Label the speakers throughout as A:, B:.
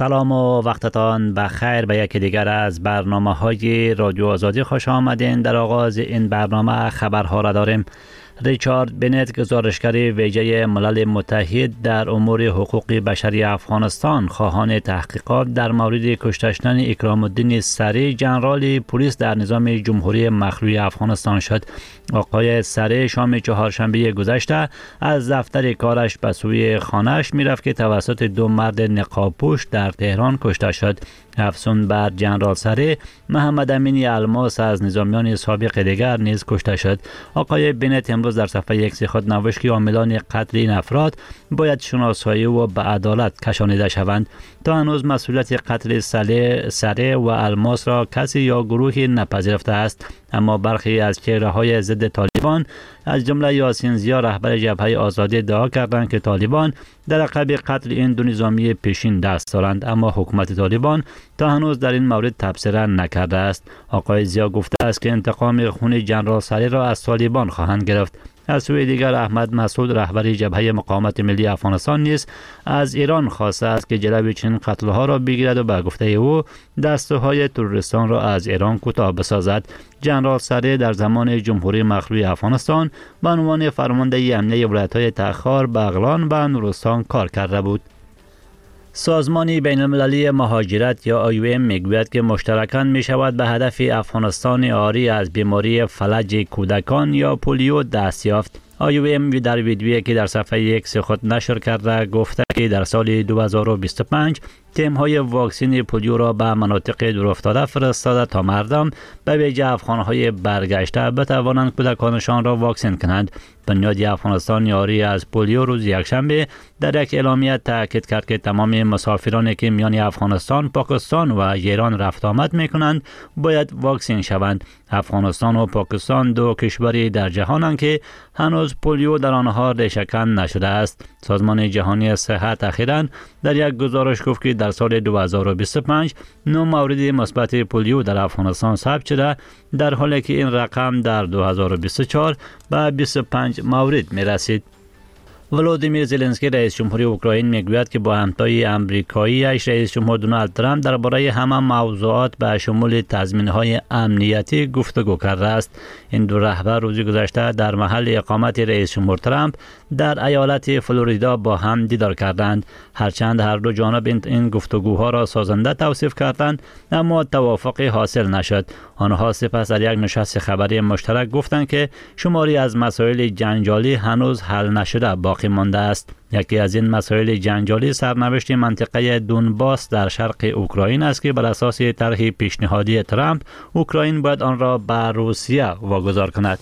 A: سلام و وقتتان بخیر به یکی دیگر از برنامه‌های رادیو آزادی خوش آمدین. در آغاز این برنامه خبرها را داریم. ریچارد بنت گزارشگر ویژه ملل متحد در امور حقوق بشری افغانستان خواهان تحقیقات در مورد کشته شدن اکرام الدین سری ژنرال پلیس در نظام جمهوری مخلوع افغانستان شد. آقای سری شام چهارشنبه گذشته از دفتر کارش به سوی خانه‌اش میرفت که توسط دو مرد نقاب‌پوش در تهران کشته شد. افزون بر ژنرال سری، محمد امین الماس از نظامیان سابق دیگر نیز کشته شد. آقای بنت امروز در صفحه ایکس خود نوشت که عاملان قتل این افراد باید شناسایی و به عدالت کشانیده شوند. تا هنوز مسئولیت قتل سری و الماس را کسی یا گروهی نپذیرفته است، اما برخی از چهره‌های ضد طالبان از جمله یاسین زیا رهبر جبهه آزادی ادعا کردند که طالبان در عقب قتل این دو نظامی پیشین دست دارند، اما حکومت طالبان تا هنوز در این مورد تبصره نکرده است. آقای زیا گفته است که انتقام خون ژنرال سری را از طالبان خواهند گرفت. از سوی دیگر احمد مسعود رهبر جبهه مقاومت ملی افغانستان نیز از ایران خواسته است که جلوی چنین قتل‌ها را بگیرد و به گفته او دسته‌های تروریستان را از ایران کوتاه بسازد. ژنرال سری در زمان جمهوری مخلوع افغانستان به عنوان فرمانده امنیه ولایت‌های تخار، بغلان و نورستان کار کرده بود. سازمان بین المللی مهاجرت یا IOM میگوید که مشترکاً می شود به هدف افغانستان عاری از بیماری فلج کودکان یا پولیو دست یافت. IOM در ویدیویی که در صفحه ایکس خود نشر کرده گفته که در سال 2025 تیم‌های واکسن پولیو را به مناطق دورافتاده فرستاده تا مردم به ویژه افغان‌های برگشته بتوانند کودکانشان را واکسن کنند. بنیاد افغانستان یاری از پولیو روز یکشنبه در یک اعلامیه تاکید کرد که تمام مسافرانی که میان افغانستان، پاکستان و ایران رفت آمد می‌کنند باید واکسن شوند. افغانستان و پاکستان دو کشوری در جهانند که هنوز پولیو در آنها ریشه‌کن نشده است. سازمان جهانی صحت اخیراً در یک گزارش گفت که در سال 2025 9 مورد مثبت پولیو در افغانستان ثبت شده، در حالی که این رقم در 2024 به 25 مورد می رسید. ولودیمیر زلنسکی رئیس جمهوری اوکراین میگوید که با همتای آمریکایی‌اش رئیس جمهور دونالد ترامپ درباره همه موضوعات به شمول تضمین‌های امنیتی گفتگو کرده است. این دو رهبر روز گذشته در محل اقامت رئیس جمهور ترامپ در ایالت فلوریدا با هم دیدار کردند. هرچند هر دو جانب این گفتگوها را سازنده توصیف کردند، اما توافقی حاصل نشد. آنها سپس در یک نشست خبری مشترک گفتند که شماری از مسائل جنجالی هنوز حل نشده باقی مانده است. یکی از این مسائل جنجالی سرنوشت منطقه دونباس در شرق اوکراین است که بر اساس طرح پیشنهادی ترامپ اوکراین باید آن را به روسیه واگذار کند.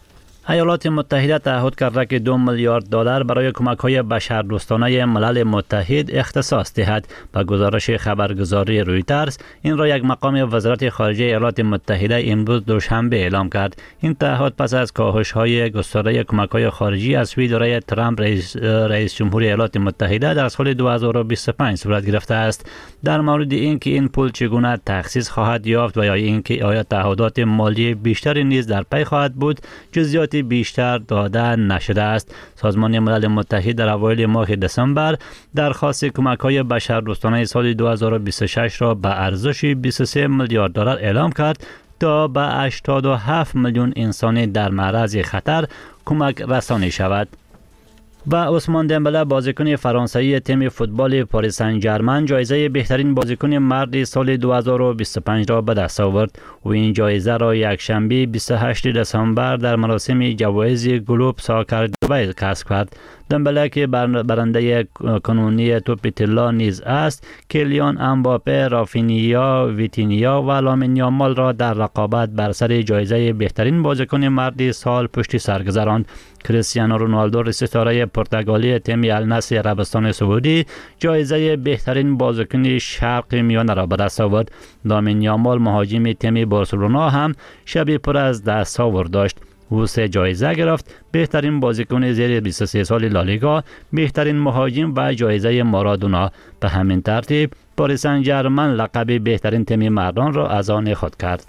A: ایالات متحده تعهد کرده که $2 میلیارد برای کمک‌های بشردوستانه ملل متحد اختصاص دهد. به گزارش خبرگزاری رویترز این را یک مقام وزارت خارجه ایالات متحده امروز دوشنبه اعلام کرد. این تعهد پس از کاهش‌های گسترده کمک‌های خارجی از سوی دوره ترامپ رئیس جمهوری ایالات متحده در سال 2025 صورت گرفته است. در مورد اینکه این پول چگونه تخصیص خواهد یافت و یا اینکه آیا تعهدات مالی بیشتری نیز در پی خواهد بود، جزئیات بیشتر داده نشده است. سازمان ملل متحد در اوایل ماه دسامبر درخواست کمک‌های بشردوستانه سال 2026 را به ارزش $23 میلیارد اعلام کرد تا به 87 میلیون انسان در معرض خطر کمک رسانی شود. و عثمان دمبله بازیکن فرانسوی تیم فوتبال پاریس سن ژرمن جایزه بهترین بازیکن مرد سال 2025 را به دست آورد. او این جایزه را یکشنبه 28 دسامبر در مراسم جوایز گلوب ساکر دبی کسب کرد. دمبله که برنده کنونی توپ طلا نیز است، کلیان امباپه، رافینیا، ویتینیا و لامین یامال را در رقابت بر سر جایزه بهترین بازیکن مرد سال پشت سر گذراند. کریستیانو رونالدو ستاره پرتغالی تیم النصر عربستان سعودی جایزه بهترین بازیکن شرق میانه را به دست آورد. لامین یامال مهاجم تیم بارسلونا هم شبی پر از دستاورد داشت. او 3 جایزه گرفت: بهترین بازیکن زیر 23 سال لالیگا، بهترین مهاجم و جایزه مارادونا. به همین ترتیب پاریس سن ژرمن لقب بهترین تیم مردان را از آن خود کرد.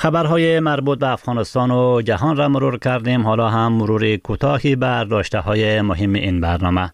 A: خبرهای مربوط به افغانستان و جهان را مرور کردیم. حالا هم مرور کوتاهی بر داشته‌های مهم این برنامه.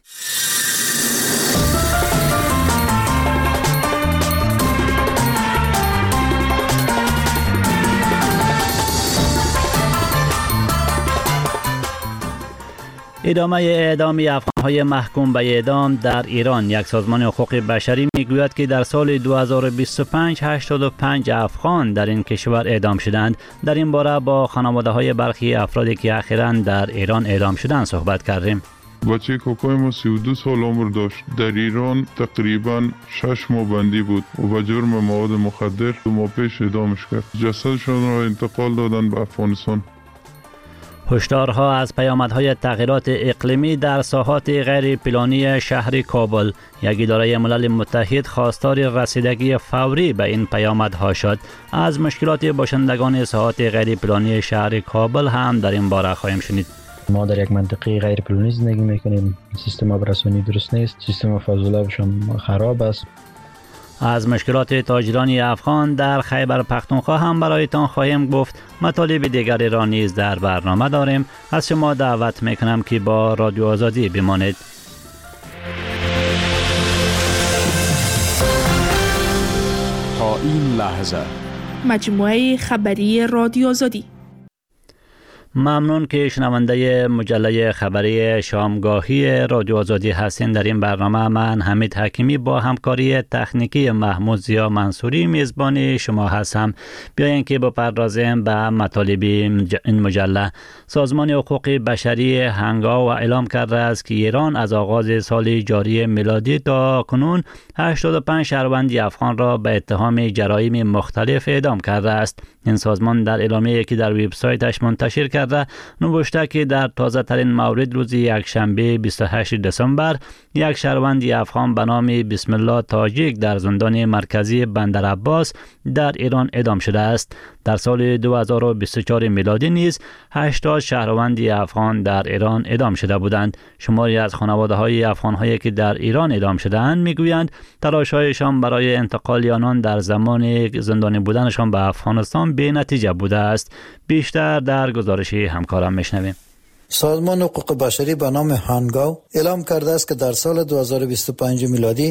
A: ادامه اعدام افغان‌های محکوم به اعدام در ایران. یک سازمان حقوق بشری میگوید که در سال 2025 85 افغان در این کشور اعدام شدند. در این باره با خانواده‌های برخی افرادی که اخیراً در ایران اعدام شدند صحبت کردیم.
B: بچه کوکوی ما 32 سال عمر داشت. در ایران تقریباً 6 ماه بندی بود و به جرم مواد مخدر 2 ماه پیش اعدامش کرد. جسدشان را انتقال دادن به افغانستان.
A: هشدارها از پیامدهای تغییرات اقلیمی در ساحات غیر پلانی شهر کابل. یک اداره ملل متحد خواستار رسیدگی فوری به این پیامدها شد. از مشکلات باشندگان ساحات غیر پلانی شهر کابل هم در این باره خواهیم شنید.
C: ما در یک منطقه غیر پلانی زندگی میکنیم. سیستم آبرسانی درست نیست. سیستم فاضلابش هم خراب است.
A: از مشکلات تاجران افغان در خیبر پختونخوا هم برایتان خواهیم گفت. مطالب دیگری را نیز در برنامه داریم. از شما دعوت میکنم که با رادیو آزادی بمانید.
D: تا این لحظه
E: مجموعه خبری رادیو آزادی.
A: ممنون که شنونده مجله خبری شامگاهی رادیو آزادی هستین. در این برنامه من حمید حکیمی با همکاری تکنیکی محمود زیا منصوری میزبان شما هستم. بیاین که بپردازیم به مطالب این مجله. سازمان حقوق بشری هنگاو اعلام کرده است که ایران از آغاز سال جاری میلادی تا کنون 85 شهروند افغان را به اتهام جرایم مختلف اعدام کرده است. این سازمان در اعلامیه‌ای که در وبسایتش منتشر کرده نوشته که در تازه ترین مورد روز یکشنبه 28 دسامبر یک شهروند افغان به نام بسم الله تاجیک در زندان مرکزی بندر عباس در ایران اعدام شده است. در سال 2024 میلادی نیز 80 شهروند افغان در ایران اعدام شده بودند. شماری از خانواده‌های افغان‌هایی که در ایران اعدام شده‌اند میگویند تلاش‌هایشان برای انتقال آنان در زمان زندانی بودنشان به افغانستان بی نتیجه بوده است. بیشتر در گزارش همکارم میشنویم.
F: سازمان حقوق بشری به نام هانگاو اعلام کرده است که در سال 2025 میلادی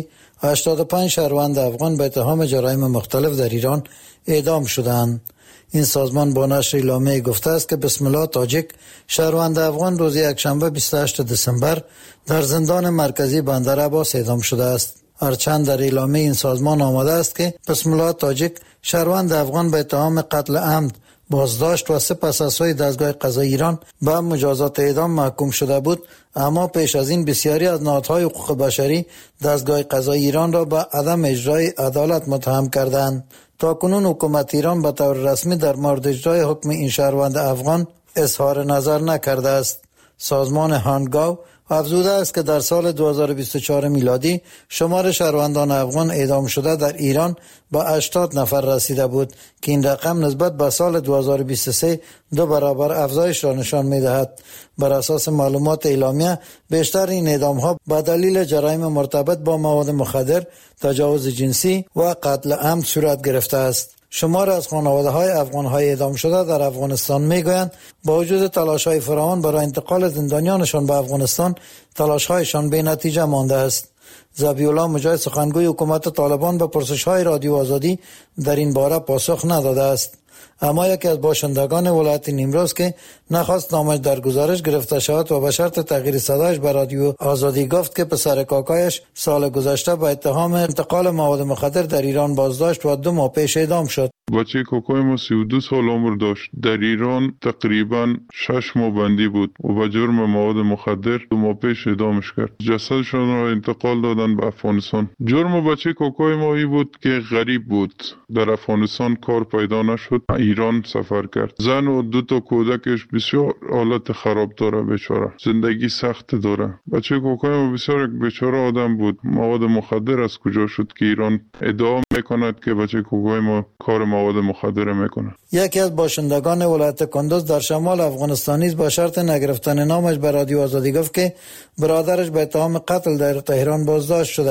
F: 85 شهروند افغان به اتهام جرایم مختلف در ایران اعدام شدند. این سازمان با نشر اعلامیه گفته است که بسم الله تاجیک شهروند افغان روز یکشنبه 28 دسامبر در زندان مرکزی بندر عباس اعدام شده است. هرچند در اعلامیه این سازمان آمده است که بسم الله تاجیک شهروند افغان به اتهام قتل عمد بازداشت و سپس از سوی دستگاه قضایی ایران به مجازات اعدام محکوم شده بود، اما پیش از این بسیاری از نهادهای حقوق بشری دستگاه قضایی ایران را به عدم اجرای عدالت متهم کردند. تاکنون حکومت ایران به طور رسمی در مورد اجرای حکم این شهروند افغان اظهار نظر نکرده است. سازمان هانگاو افزوده است که در سال 2024 میلادی شمار شهروندان افغان اعدام شده در ایران به 80 نفر رسیده بود که این رقم نسبت به سال 2023 2 برابر افزایش را نشان می‌دهد. بر اساس معلومات اعلامیه بیشتر این اعدام‌ها به دلیل جرایم مرتبط با مواد مخدر، تجاوز جنسی و قتل عمد صورت گرفته است. شمار از خانواده‌های افغان‌های اعدام شده در افغانستان می‌گویند با وجود تلاش‌های فراوان برای انتقال زندانیانشان به افغانستان، تلاش‌هایشان بی نتیجه مانده است. ذبیح الله مجاهد سخنگوی حکومت طالبان به پرسش‌های رادیو آزادی در این باره پاسخ نداده است. اما یکی از باشندگان ولایت نیمروز که نخواست نامش در گزارش گرفته شود و به شرط تغییر صدایش به رادیو آزادی گفت که پسر کاکایش سال گذشته به اتهام انتقال مواد مخدر در ایران بازداشت و 2 ماه پیش اعدام شد.
B: بچه کوکوی ما 32 سال عمر داشت. در ایران تقریباً 6 ماه بندی بود و به جرم مواد مخدر 2 ماه پیش اعدامش کرد. جسدشان را انتقال دادن به افغانستان. جرم بچه کوکوی ما ای بود که غریب بود. در افغانستان کار پیدا نشد. ایران سفر کرد. زن و 2 تا کودکش بسیار حالت خراب داره بیچاره. زندگی سخت داره. بچه کوکوی ما بسیار یک بیچاره آدم بود. مواد مخدر از کجا شد که ایران ادعا میکند که بچه کوکوی ما کار مواد مخدر میکنه.
F: یکی از باشندگان ولایت کندوز در شمال افغانستان نیز با شرط نگرفتن نامش به رادیو آزادی گفت که برادرش به اتهام قتل در تهران بازداشت شده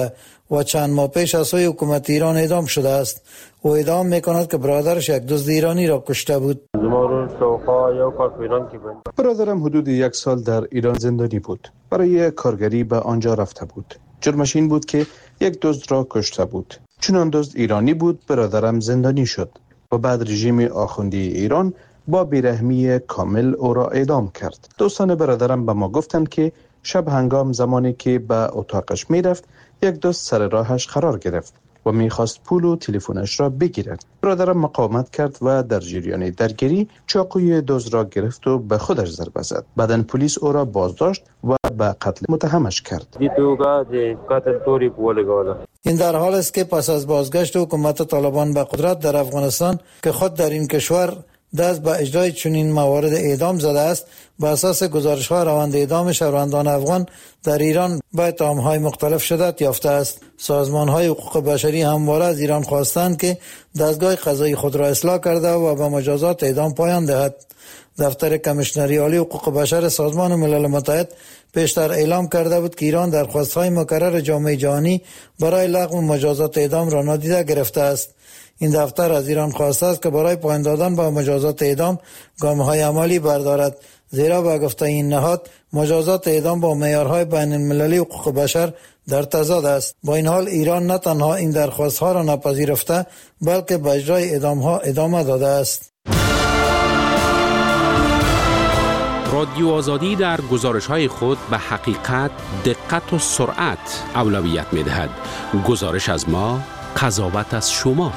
F: و چند ماه پیش از سوی حکومت ایران اعدام شده است. او ادعا میکند که برادرش یک دزد ایرانی را کشته بود.
G: برادرم حدود 1 سال در ایران زندانی بود. برای کارگری به آنجا رفته بود. جرمش این بود که یک دزد را کشته بود. چون آن دزد ایرانی بود، برادرم زندانی شد و بعد رژیم آخوندی ایران با بیرحمی کامل او را اعدام کرد. دوستان برادرم به ما گفتند که شب هنگام زمانی که به اتاقش میرفت، یک دزد سر راهش قرار گرفت و میخواست پول و تلفنش را بگیرد. برادرم مقاومت کرد و در جریان درگیری چاقوی دزد را گرفت و به خودش ضربه زد. بعداً پلیس او را بازداشت و به قتل متهمش کرد.
F: این در حال است که پس از بازگشت حکومت طالبان به قدرت در افغانستان که خود در این کشور دست به اجرای چنین موارد اعدام زده است، به اساس گزارش‌ها روند اعدام شهروندان افغان در ایران با اتهام‌های مختلف شدت یافته است. سازمان‌های حقوق بشری همواره از ایران خواستند که دستگاه قضایی خود را اصلاح کرده و به مجازات اعدام پایان دهد. دفتر کمیشنری عالی حقوق بشر سازمان ملل متحد پیشتر اعلام کرده بود که ایران درخواست‌های مکرر جامعه جهانی برای لغو مجازات اعدام را نادیده گرفته است. این دفتر از ایران خواسته است که برای پایان دادن به مجازات اعدام گام‌های عملی بردارد، زیرا به گفته این نهاد مجازات اعدام با معیارهای بین المللی حقوق بشر در تضاد است. با این حال ایران نه تنها این درخواست‌ها را نپذیرفته، بلکه به اجرای اعدام‌ها ادامه داده است.
H: رادیو آزادی در گزارش‌های خود به حقیقت، دقت و سرعت اولویت می‌دهد. گزارش از ما، قضاوت از شما.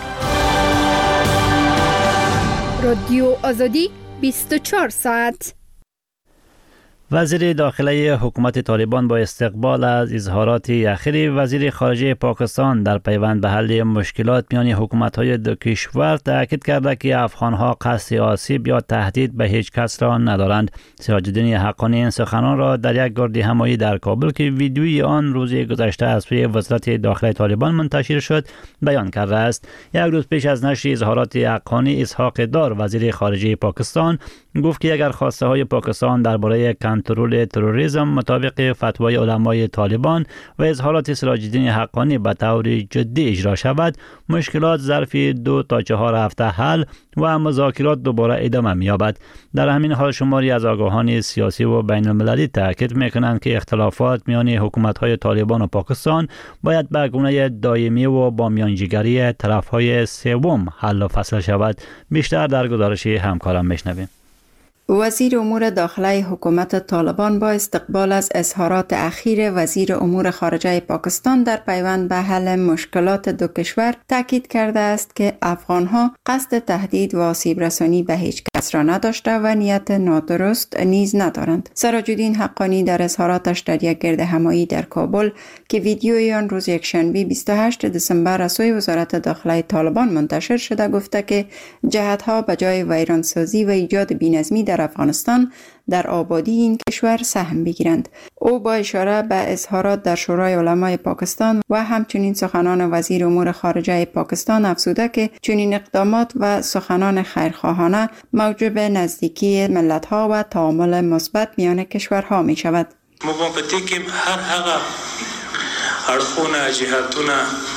I: رادیو آزادی 24 ساعت.
A: وزیر داخلی حکومت طالبان با استقبال از اظهارات اخیر وزیر خارجه پاکستان در پیوند به حل مشکلات میان حکومت‌های دو کشور تاکید کرده که افغان‌ها قصد آسیب یا تهدید به هیچ کس را ندارند. سراج الدین حقانی این سخنان را در یک گرد همایی در کابل که ویدیوی آن روز گذشته از سوی وزارت داخلی طالبان منتشر شد بیان کرده است. یک روز پیش از نشر اظهارات حقانی، اسحاق دار وزیر خارجه پاکستان گفت که اگر خواسته های پاکستان درباره کنترل تروریسم مطابق فتوای علمای طالبان و اظهارات سراج الدین حقانی به طور جدی اجرا شود، مشکلات ظرف 2 تا 4 هفته حل و مذاکرات دوباره ادامه می‌یابد. در همین حال شماری از آگاهان سیاسی و بین المللی تاکید می‌کنند که اختلافات میان حکومت‌های طالبان و پاکستان باید به گونه دائمی و با میانجیگری طرف‌های سوم حل و فصل شود. بیشتر در گزارش همکارم میشنویم.
J: وزیر امور داخلی حکومت طالبان با استقبال از اظهارات اخیر وزیر امور خارجه پاکستان در پیوند به حل مشکلات دو کشور تاکید کرده است که افغانها قصد تهدید و آسیب رسانی به هیچ کس را نداشته و نیت نادرست نیز ندارند. سراج الدین حقانی در اظهاراتش در یک گرد همایی در کابل که ویدیوی آن روز یکشنبه 28 دسامبر از سوی وزارت داخلی طالبان منتشر شده گفته که جهت‌ها به جای ویرانسازی و ایجاد بی‌نظمی در افغانستان در آبادی این کشور سهم بگیرند. او با اشاره به اظهارات در شورای علمای پاکستان و همچنین سخنان وزیر امور خارجه پاکستان افزوده که چنین اقدامات و سخنان خیرخواهانه موجب نزدیکی ملت‌ها و تعامل مثبت میان کشورها می شود.
K: موافقیم هر هغه اړخونه جهتونه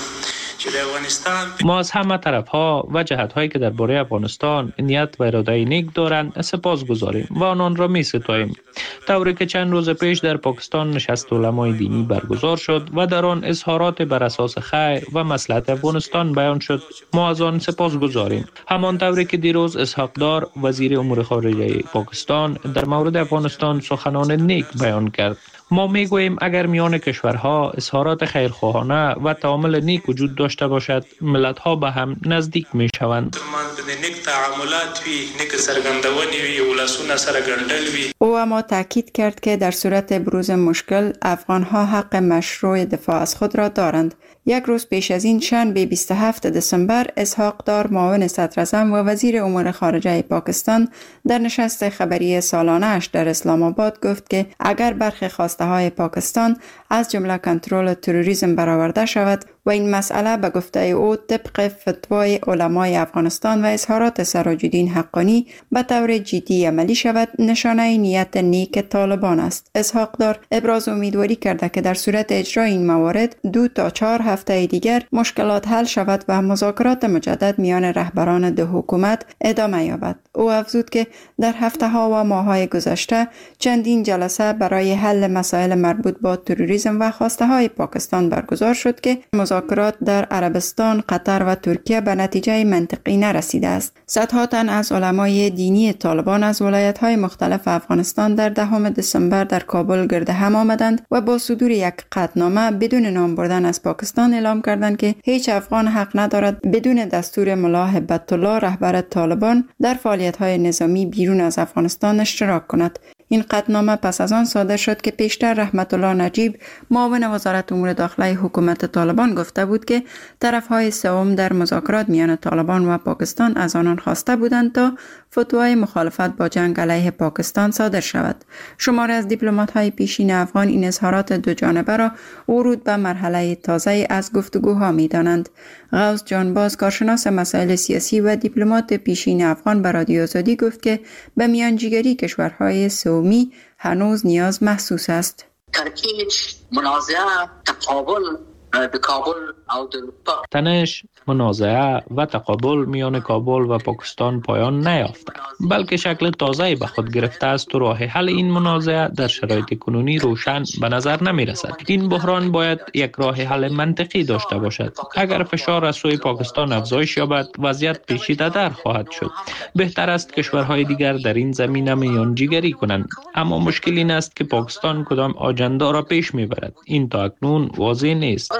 L: ما از همه طرف ها و جهت هایی که درباره افغانستان نیت و اراده نیک دارند سپاس گذاریم و آنان را می ستاییم. طوری که چند روز پیش در پاکستان نشست علمای دینی برگزار شد و در آن اظهارات بر اساس خیر و مصلحت افغانستان بیان شد، ما از آن سپاس گذاریم. همان طوری که دیروز اسحاق دار وزیر امور خارجه پاکستان در مورد افغانستان سخنان نیک بیان کرد. ما میگوییم اگر میان کشورها اظهارات خیرخواهانه و تعامل نیک وجود داشته باشد، ملت‌ها به هم نزدیک میشوند.
J: او اما تاکید کرد که در صورت بروز مشکل افغان‌ها حق مشروع دفاع از خود را دارند. یک روز پیش از این شنبه 27 دسامبر اسحاق دار معاون صدراعظم و وزیر امور خارجه پاکستان در نشست خبری سالانه اش در اسلام آباد گفت که اگر برخی خواسته های پاکستان از جمله کنترل تروریسم برآورده شود، و این مسئله به گفته او طبق فتوای علمای افغانستان و اظهارات سراج الدین حقانی به طور جدی عملی شود نشانه نیت نیک طالبان است. اسحاق دار ابراز امیدواری کرده که در صورت اجرای این موارد 2 تا 4 هفته دیگر مشکلات حل شود و مذاکرات مجدد میان رهبران دو حکومت ادامه یابد. او افزود که در هفته‌ها و ماه‌های گذشته چندین جلسه برای حل مسائل مربوط با تروریسم و خواسته‌های پاکستان برگزار شد که مذاکرات در عربستان، قطر و ترکیه به نتیجه منطقی نرسیده است. صدها تن از علمای دینی طالبان از ولایت‌های مختلف افغانستان در 10 دسامبر در کابل گرد هم آمدند و با صدور یک قطعنامه بدون نام بردن از پاکستان اعلام کردند که هیچ افغان حق ندارد بدون دستور ملا هبت الله رهبر طالبان در فعالیت‌های نظامی بیرون از افغانستان اشتراک کند. این قطعنامه پس از آن صادر شد که پیشتر رحمت الله نجیب معاون وزارت امور داخلی حکومت طالبان گفته بود که طرف‌های سوم در مذاکرات میان طالبان و پاکستان از آنان خواسته بودند تا فتوای مخالفت با جنگ علیه پاکستان صادر شود. شماری از دیپلمات‌های پیشین افغان این اظهارات دو جانبه را ورود به مرحله تازه از گفتگوها می‌دانند. غوث جانباز کارشناس مسائل سیاسی و دیپلمات پیشین افغان به رادیو آزادی گفت که به میانجیگری کشورهای سومی هنوز نیاز محسوس است.
M: ترکیج، منازعه، تقابل به کابل او
L: تنش، منازعه و تقابل میان کابل و پاکستان پایان نیافته، بلکه شکل تازه‌ای به خود گرفته است و راه حل این منازعه در شرایط کنونی روشن به نظر نمی رسد. این بحران باید یک راه حل منطقی داشته باشد. اگر فشار از سوی پاکستان افزایش یابد، وضعیت پیچیده تر خواهد شد. بهتر است کشورهای دیگر در این زمینه میانجیگری کنند، اما مشکل این است که پاکستان کدام آجندا را پیش میبرد. این تا اکنون واضح نیست.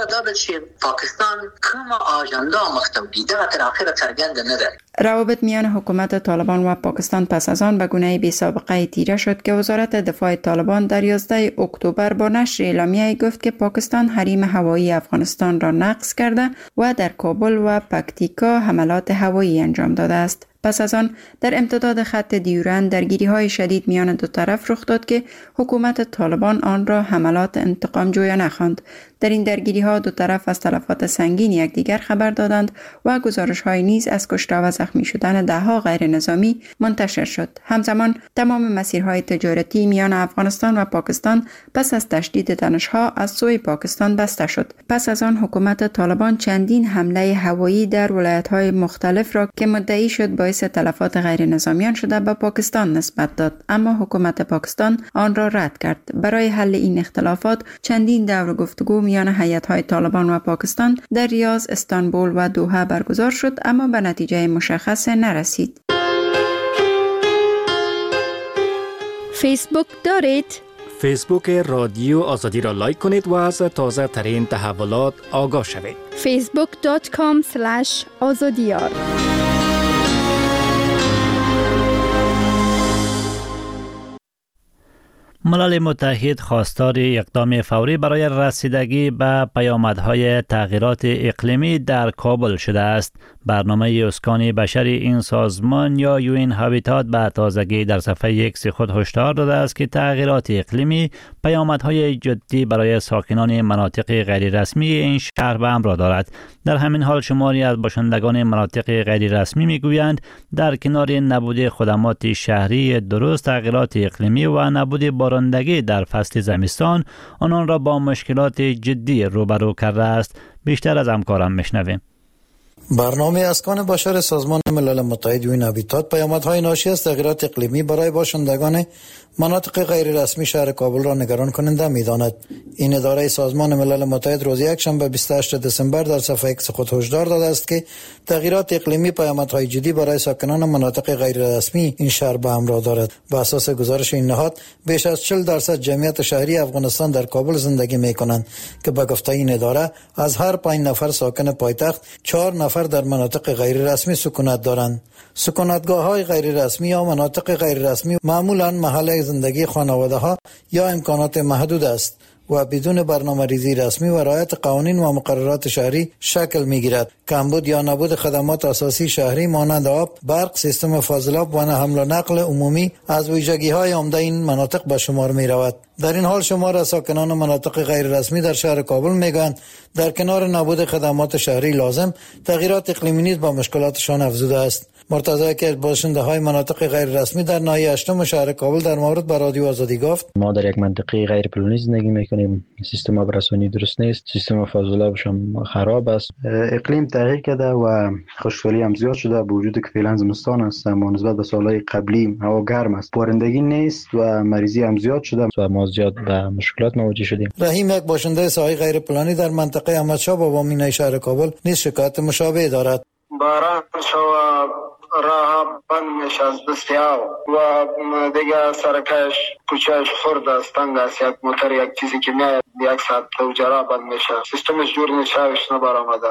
M: پاکستان کوم آجندا مختویده و تر آخر څرګند نه ده.
J: روابط میان حکومت طالبان و پاکستان پس از آن به گونه‌ای بی سابقه تیره شد که وزارت دفاع طالبان در 11 اکتبر با نشر اعلامیه گفت که پاکستان حریم هوایی افغانستان را نقض کرده و در کابل و پکتیکا حملات هوایی انجام داده است. پس از آن در امتداد خط دیورند درگیری‌های شدید میان دو طرف رخ داد که حکومت طالبان آن را حملات انتقام جویانه خواند. در این درگیری‌ها دو طرف از تلفات سنگین یکدیگر خبر دادند و گزارش‌های نیز از کشته و زخمی شدن ده‌ها غیر نظامی منتشر شد. همزمان تمام مسیرهای تجارتی میان افغانستان و پاکستان پس از تشدید تنش‌ها از سوی پاکستان بسته شد. پس از آن حکومت طالبان چندین حمله هوایی در ولایت‌های مختلف را که مدعی شد باعث تلفات غیر نظامیان شده به پاکستان نسبت داد، اما حکومت پاکستان آن را رد کرد. برای حل این اختلافات چندین دور گفتگو میان هیئت‌های طالبان و پاکستان در ریاض، استانبول و دوحه برگزار شد، اما به نتیجه مشخص نرسید.
I: فیسبوک دارید؟
N: فیسبوک رادیو آزادی را لایک کنید و از تازه ترین تحولات آگاه شوید.
I: facebook.com/azadiyar
A: ملل متحد خواستار اقدام فوری برای رسیدگی به پیامدهای تغییرات اقلیمی در کابل شده است. برنامه اسکان بشری این سازمان یا یوئن هابیتات به تازگی در صفحه X خود هشدار داده است که تغییرات اقلیمی پیامدهای جدی برای ساکنان مناطق غیر رسمی این شهر به همراه دارد. در همین حال شماری از باشندگان مناطق غیر رسمی میگویند در کنار نبود خدمات شهری درست، تغییرات اقلیمی و نبود بارندگی در فصل زمستان آنان را با مشکلات جدی روبرو کرده است. بیشتر از همکارم میشنویم.
F: برنامه اسکان بشر سازمان ملل متحد یوئن هابیتات پیامدهای ناشی از تغییرات اقلیمی برای باشندگان مناطق غیر رسمی شهر کابل را نگران کننده می‌داند. این اداره سازمان ملل متحد روز یکشنبه 28 دسامبر در صفحه X خود هشدار داده است که تغییرات اقلیمی پیامدهای جدی برای ساکنان مناطق غیر رسمی این شهر به همراه دارد. بر اساس گزارش این نهاد بیش از 40% جمعیت شهری افغانستان در کابل زندگی می‌کنند که به گفته این اداره از هر 5 نفر ساکن پایتخت 4 نفر در مناطق غیر رسمی سکونت دارند. سکونتگاه‌های غیر رسمی یا مناطق غیر رسمی معمولاً محل زندگی خانواده‌ها یا امکانات محدود است و بدون برنامه‌ریزی رسمی و رعایت قوانین و مقررات شهری شکل می‌گیرد. کمبود یا نبود خدمات اساسی شهری مانند آب، برق، سیستم فاضلاب و حمل و نقل عمومی از ویژگی‌های عمده این مناطق به شمار می‌رود. در این حال شمار از ساکنان مناطق غیر رسمی در شهر کابل میگویند در کنار نبود خدمات شهری لازم، تغییرات اقلیمی نیز با مشکلاتشان افزوده است. مرتضی که باشنده های مناطق غیر رسمی در ناحیه 8 شهر کابل در مورد با رادیو آزادی گفت:
C: ما در یک منطقه غیر پلانی زندگی میکنیم، سیستم آبرسانی درست نیست، سیستم فاضلاب هم خراب است، اقلیم تغییر کرده و خشکسالی هم زیاد شده، با وجود که فعلا زمستان است اما نسبت به سالهای قبلی هوا گرم است، بارندگی نیست و مریضی هم زیاد شده و ما زیاد به مشکلات مواجه شدیم.
F: رحیم یک باشنده ساحه غیر پلانی در منطقه احمدشاه بابا مینای شهر کابل نیز شکایت مشابه دارد.
O: باران شوا راه بند میشه از بسیار و دیگه سرکش کوچهش خورد است، تنگ است، یک موتر یک چیزی که میاد یک ساعت تو جرا بند میشه، سیستمش جور نیست، شوش نبرآمده.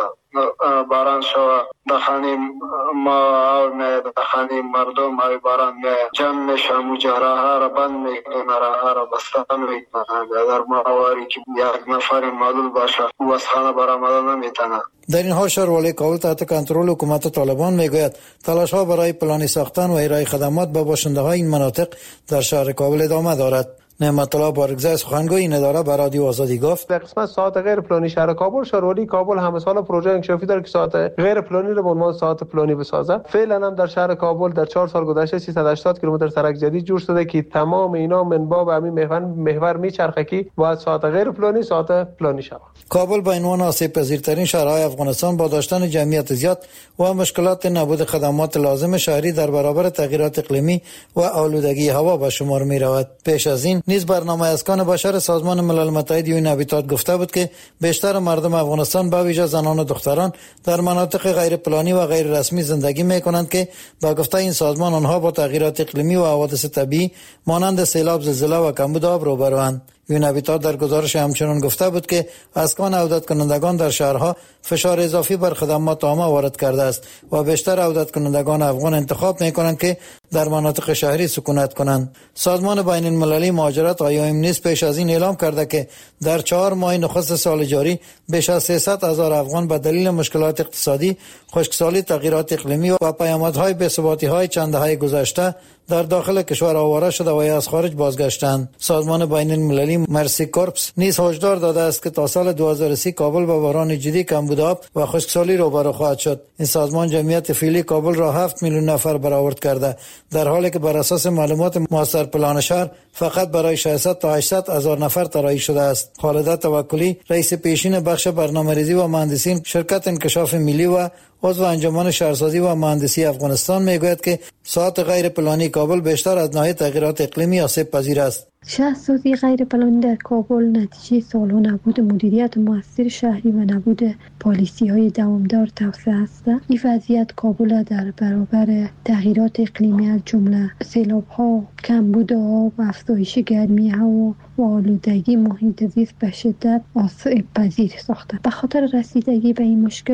O: باران شوا دخانیم ما آور میاد، دخانیم مردم های باران میاد جمع میشه، مجرا ها را بند میکنه، راه ها را بسته میکنه. در ماهواری که یک نفر معلول باشه او از خانه برآمده نمیتونه.
F: در این حال شهروالی کابل تحت کنترل حکومت طالبان میگوید تلاش ها برای پلانی ساختن و ارائه خدمات به باشنده های این مناطق در شهر کابل ادامه دارد. نعمت الله بارگزای سخنگوی این اداره به رادیو آزادی گفت:
P: در قسمت ساعت غیر پلانی شهر کابل، شهروالی کابل همه سال پروژه انکشافی داره که ساعت غیر پلانی رو به عنوان ساعت پلانی بسازه. فعلا هم در شهر کابل در 4 سال گذشته 380 کیلومتر سرک جدید جور شده که تمام اینا منبع به همین محور میچرخه که باید ساعت غیر پلانی ساعت پلانی شود.
F: کابل به عنوان آسیب پذیرترین شهرهای افغانستان با داشتن جمعیت زیاد و مشکلات نبود خدمات لازم شهری در برابر تغییرات اقلیمی و آلودگی هوا به شمار می رود. پیش از این نیز برنامه اسکان بشر سازمان ملل متحد یون هابیتات گفته بود که بیشتر مردم افغانستان به ویژه زنان و دختران در مناطق غیر پلانی و غیر رسمی زندگی می کنند که با گفته این سازمان آنها با تغییرات اقلیمی و حوادث طبیعی مانند سیلاب، زلزله و کمبود آب روبروند. یون هابیتات در گزارش همچنان گفته بود که اسکان عودت کنندگان در شهرها فشار اضافی بر خدمات عامه وارد کرده است و بیشتر عودت کنندگان افغان انتخاب می‌کنند که در مناطق شهری سکونت کنند. سازمان بین المللی مهاجرت IOM نیز پیش از این اعلام کرده که در 4 ماه نخست سال جاری بیش از 300,000 افغان به دلیل مشکلات اقتصادی، خشکسالی، تغییرات اقلیمی و پیامدهای بی‌ثباتی‌های چند دهه گذشته در داخل کشور آواره شده و یا از خارج بازگشتند. سازمان بین المللی مرسی کورپس نیز هشدار داده است که تا سال 2030 کابل با بحران جدی کمبود آب و خشکسالی روبرو خواهد شد. این سازمان جمعیت فعلی کابل را 7 میلیون نفر برآورد کرده، در حالی که بر اساس معلومات ماستر پلان شهر فقط برای 600 تا 800 هزار نفر طراحی شده است. خالده توکلی، رئیس پیشین بخش برنامه‌ریزی و مهندسی شرکت انکشاف ملی و عضو انجمن شهرسازی و مهندسی افغانستان میگوید که ساعت غیر پلانی کابل بیشتر از ناحیه تغییرات اقلیمی آسیب پذیر است.
Q: شهرسازی غیر پلانی در کابل نتیجه سالها نبود مدیریت موثر شهری و نبود پالیسی‌های دوامدار توسعه است. این وضعیت کابل در برابر تغییرات اقلیمی از جمله سیلاب‌ها، کمبود آب، افزایش گرمی هوا و آلودگی محیط زیست به شدت آسیب پذیر ساخته. به خاطر رسیدگی به این مشکل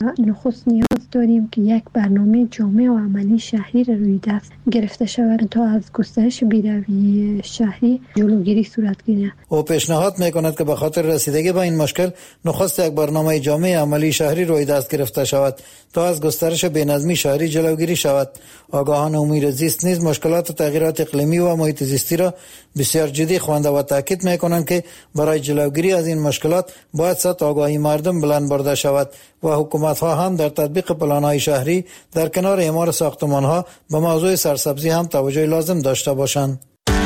Q: نخست نیاز داریم که یک برنامه جامع و عملی شهری را روی دست گرفته شود تا از گسترش بی‌رویه شهری جلوگیری صورت گیرد.
F: او پیشنهاد می‌کند که به خاطر رسیدگی به این مشکل نخست یک برنامه جامع عملی شهری روی دست گرفته شود تا از گسترش بی‌نظمی شهری جلوگیری شود. آگاهان امور زیست نیز مشکلات تغییرات اقلیمی و محیط زیستی را بسیار جدی خوانده و تاکید می‌کنند که برای جلوگیری از این مشکلات باید سطح آگاهی مردم بلند برده شود و حکومت‌ها هم در تطبیق پلان‌های شهری در کنار اعمار ساختمان‌ها به موضوع سرسبزی هم توجه لازم داشته باشند.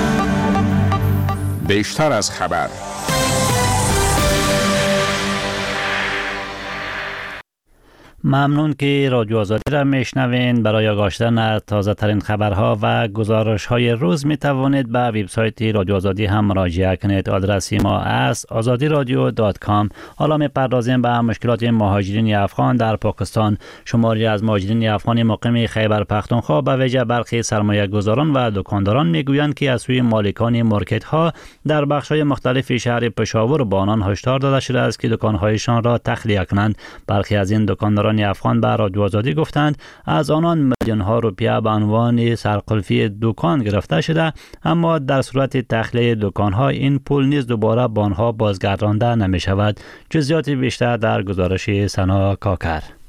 D: بیشتر از خبر.
A: ممنون که رادیو آزادی را میشنوین. برای آگاهی از تازه ترین خبرها و گزارش های روز می توانید به وبسایت رادیو آزادی هم مراجعه کنید. آدرس ما است azadiradio.com. حالا می پردازیم به مشکلات مهاجرین افغان در پاکستان. شماری از مهاجرین افغان مقیم خیبر پختونخوا به ویژه برخی سرمایه گذاران و دکانداران میگویند که از سوی مالکان مارکت ها در بخش های مختلف شهر پشاور به آنان هشدار داده شده است که دکانهایشان را تخلیه کنند. برخی از این دکانداران افغان به رادیو آزادی گفتند از آنان میلیون ها روپیه به عنوان سرقلفی دکان گرفته شده، اما در صورت تخلیه دکان ها این پول نیز دوباره به آنها بازگردانده نمی شود. جزئیات بیشتر در گزارش سنا کاکر.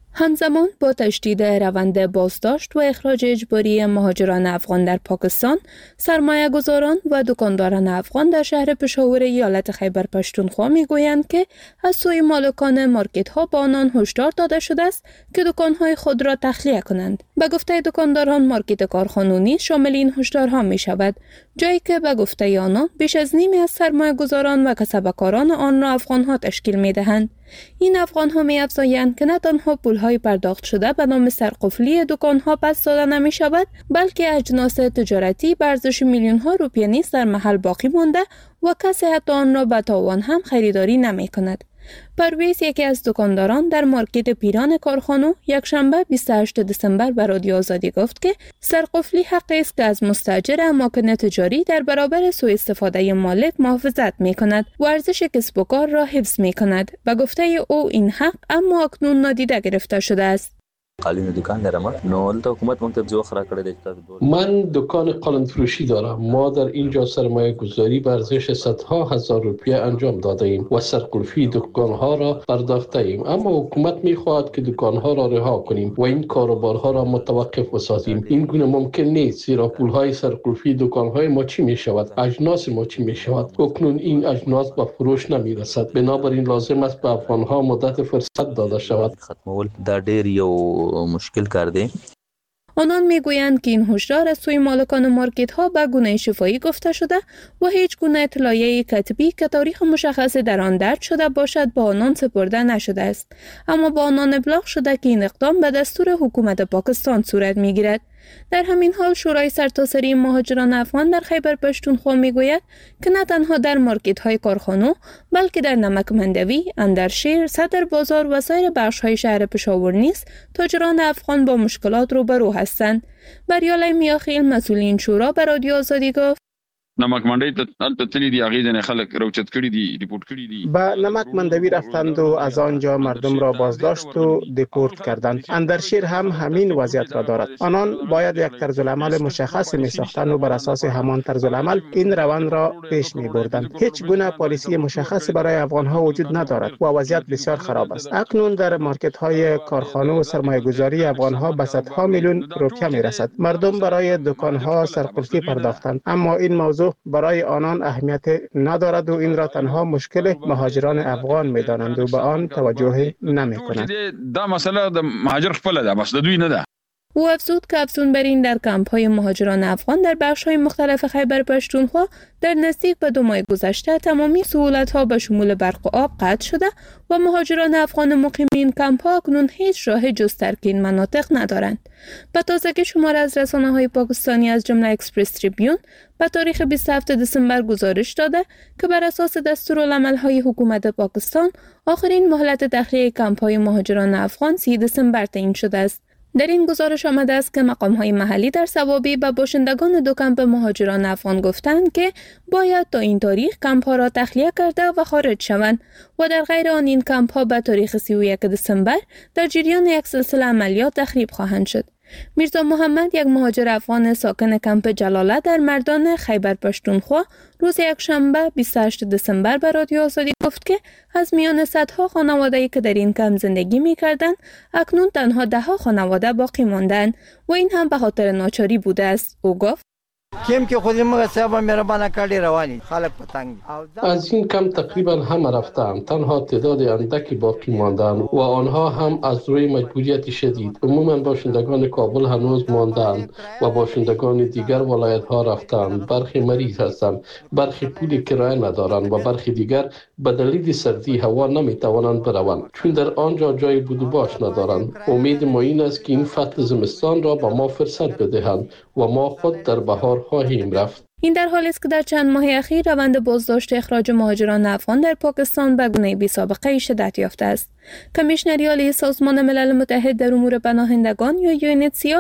E: همزمان با تشدید روند بازداشت و اخراج اجباری مهاجران افغان در پاکستان، سرمایه‌گذاران و دکانداران افغان در شهر پشاور ایالت خیبر پشتونخوا میگویند که از سوی مالکان مارکت‌ها به آنان هشدار داده شده است که دکان‌های خود را تخلیه کنند. به گفته دکانداران، مارکت کارخانونی شامل این هشدارها می‌شود، جایی که به گفته آنان بیش از نیمی از سرمایه‌گذاران و کسبکاران آن را افغان‌ها تشکیل می‌دهند. این افغان‌ها می‌افزایند که نه تنها پول‌های پرداخت شده به نام سرقفلی دکان‌ها پس داده نمی‌شود، بلکه اجناس تجارتی به ارزش میلیون‌ها روپیه نیز در محل باقی مانده و کسی حتی آن را به تاوان هم خریداری نمی‌کند. پرویز، یکی از دکانداران در مارکت پیران کارخانو، یکشنبه 28 دسامبر به رادیو آزادی گفت که سرقفلی حقی است که از مستاجر اماکن تجاری در برابر سوء استفاده مالک محافظت می‌کند و ارزش کسب و کار را حفظ می‌کند. به گفته او این حق اما اکنون نادیده گرفته شده است.
R: قالین دکان دارم، نو حکومت مونږ ته ځو خرا کړی دی.
S: من دکان قالین فروشی دارم. ما در اینجا سرمایه گذاری به ارزش صدها هزار روپیه انجام داده ایم و سرقفلی دکان ها را پرداخته ایم، اما حکومت میخواهد که دکان ها را رها کنیم و این کاروبارها را متوقف بسازیم. این گونه ممکن نیست، زیرا پول های سرقفلی دکان های ما چی می شود؟ اجناس ما چی می شود؟ اکنون این اجناس به فروش نمی رسد، بنابراین لازم است به افغان ها مدت فرصت داده شود.
R: ختمول دا ډیر یو مشکل کار دی.
E: آنان میگویند که این هشدار از سوی مالکان مارکت ها به گونه شفاهی گفته شده و هیچ گونه اطلاعیه کتبی که تاریخ مشخصی در آن درج شده باشد به آنان سپرده نشده است، اما با آنان ابلاغ شده که این اقدام به دستور حکومت پاکستان صورت میگیرد. در همین حال شورای سرتاسری مهاجران افغان در خیبر پشتونخوا میگوید که نه تنها در مارکت های کارخانو بلکه در نمک مندوی، اندرشیر، صدر بازار و سایر بخش های شهر پشاور نیز تاجران افغان با مشکلات روبرو هستند. بریالای میاخیل، مسئول این شورا، به رادیو آزادی گفت:
T: نمک مندوی ته تللی دی، هغې ځنې خلک راوچت کړي دي، ریپورت کړي دي.
P: به نمک مندوی رفتند و از آنجا مردم را بازداشت و دیپورت کردند. اندرشیر هم همین وضعیت را دارد. آنان باید یک طرزالعمل مشخصی می ساختند و بر اساس همان طرزالعمل این روند را پیش می بردند. هیچ گونه پالیسی مشخصی برای افغان ها وجود ندارد و وضعیت بسیار خراب است. اکنون در مارکت های کارخانه و سرمایه گذاری افغان ها به صدها میلیون روپیه می رسد. مردم برای دکان ها سرقفلی پرداختند، اما این موضوع برای آنان اهمیت ندارد و این را تنها مشکل مهاجران افغان می‌دانند و به آن توجه نمی‌کنند.
T: دا مسئله د مهاجر خپل ده، بس د دوی نه ده.
E: او افزود که افزونبرین در کمپ‌های مهاجران افغان در بخش‌های مختلف خیبر پشتونخوا در نزدیک به 2 ماه گذشته تمامی سهولت‌ها به شمول برق و آب قطع شده و مهاجران افغان مقیم این کمپ‌ها اکنون هیچ راه جز ترک این مناطق ندارند. به تازگی شماره از رسانه‌های پاکستانی از جمله اکسپرس تریبیون به تاریخ 27 دسامبر گزارش داده که بر اساس دستورالعمل‌های حکومت پاکستان آخرین مهلت تخلیه کمپ‌های مهاجران افغان 30 دسامبر تعیین شده است. در این گزارش آمده است که مقام‌های محلی در ثوابی به باشندگان 2 کمپ مهاجران افغان گفتند که باید تا این تاریخ کمپ‌ها را تخلیه کرده و خارج شوند و در غیر آن این کمپ‌ها به تاریخ 31 دسامبر در جریان یک سلسله عملیات تخریب خواهند شد. میرزا محمد، یک مهاجر افغان ساکن کمپ جلاله در مردان خیبر پشتونخوا، روز یکشنبه 28 دسامبر به رادیو آزادی گفت که از میان صدها خانواده‌ای که در این کمپ زندگی می‌کردند، اکنون تنها 10 خانواده باقی ماندند و این هم به خاطر ناچاری بوده است. او گفت:
U: کم که خودی ما صاحب مهربان کردی روانی خلق پتنگ
S: از این کم تقریبا همه رفتند، تنها تعداد اندکی باقی ماندند و آنها هم از روی مجبوریت شدید. عموما باشندگان کابل هنوز ماندند و باشندگان دیگر ولایت ها رفتند. برخی مریض هستند، برخی پول کرایه ندارند و برخی دیگر به دلیل سردی هوا نمیتوانند بروند چون در آنجا جای بود و باش ندارند. امید ما این است که این فصل زمستان را به ما فرصت بدهند و ما خود در بهار خواهیم رفت.
E: این در حالی است که در چند ماه اخیر روند بازداشت اخراج مهاجران افغان در پاکستان به گونه بی‌سابقه شدت یافته است. کمیشنری عالی سازمان ملل متحد در امور پناهندگان یا UNHCR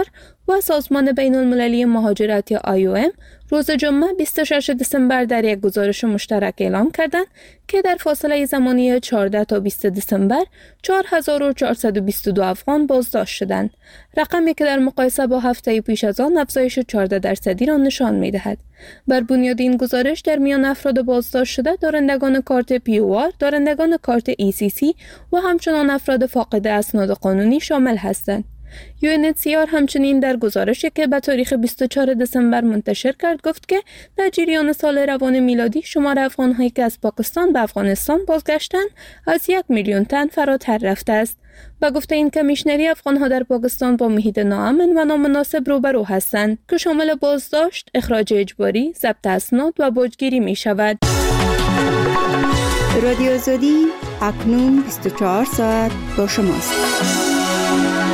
E: و سازمان بین المللی مهاجرت یا IOM روز جمعه 26 دسامبر در یک گزارش مشترک اعلام کردند که در فاصله زمانی 14 تا 20 دسامبر 4422 افغان بازداشت شدند، رقمی که در مقایسه با هفته پیش از آن افزایش 14% را نشان می‌دهد. بر بنیاد این گزارش در میان افراد بازداشت شده دارندگان کارت POR، دارندگان کارت ECC و همچنان افراد فاقد اسناد قانونی شامل هستند. UNHCR همچنین در گزارشی که به تاریخ 24 دسامبر منتشر کرد گفت که در جریان سال روان میلادی شمار افغان‌هایی که از پاکستان به افغانستان بازگشتند از 1 میلیون تن فراتر رفته است. و گفته این کمیشنری افغان‌ها در پاکستان با محیط ناامن و نامناسب روبرو هستند که شامل بازداشت، اخراج اجباری، ضبط اسناد و باجگیری می شود.
J: رادیو آزادی اکنون 24 ساعت با شماست.